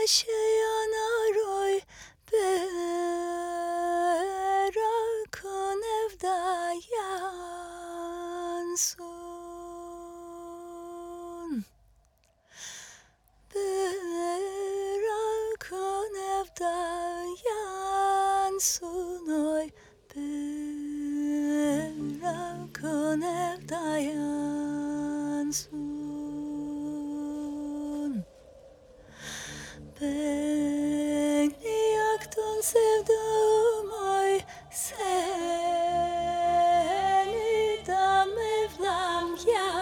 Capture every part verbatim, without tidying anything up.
ateşe yanar oy, bırakın evde yansın. Bırakın evde yansın oy, bırakın evde yansın. Beni yaktın sevdum oy, seni de Mevlam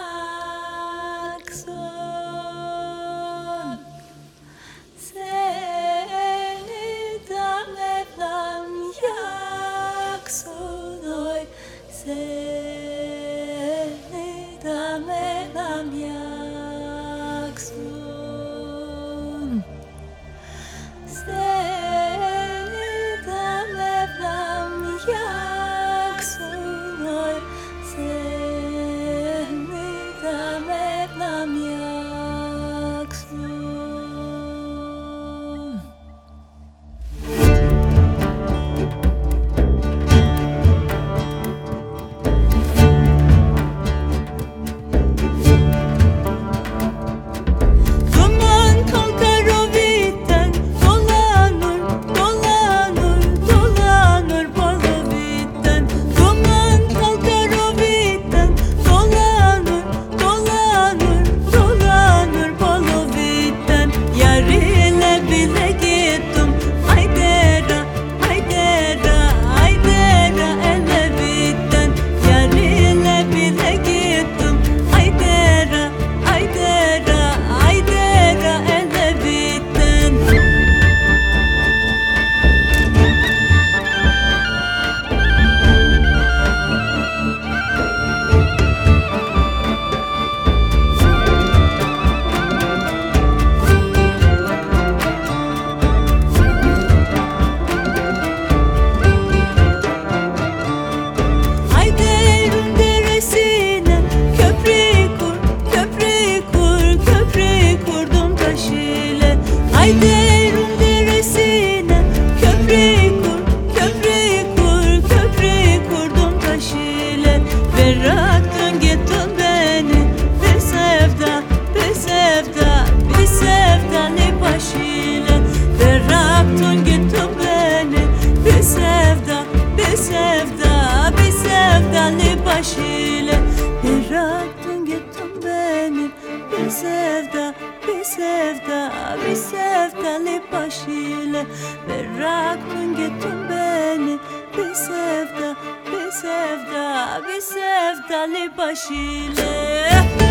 yaksın. Seni de Mevlam yaksın oy, seni de Mevlam yaksın. Seni de Mevlam yaksın oy, seni de Mevlam yaksın. Duman kalkar o bitten, dolanır, dolanır, dolanır balı bitten. Duman kalkar o bitten, dolanır, dolanır, dolanır balı bitten. Yar ile bile gittim, aydera, aydera, aydera ele bitten. Yar ile bile gittim, aydera, aydera, aydera ele bitten. Ayderun deresine köprü kur, köprü kur, köprü kurdum taş ile. Ayderun deresine köprü kur, köprü kur, köprü kurdum taş ile. Bıraktın gittin beni bir sevda, bir sevda, bir sevdalı baş ile. Bıraktın gittin beni bir sevda, bir sevda, bir sevdalı baş ile. Bıraktın gittin beni bir sevda, bir sevda, bir sevdalı baş ile. Bıraktın gittin beni bir sevda, bir sevda, bir sevdalı baş ile.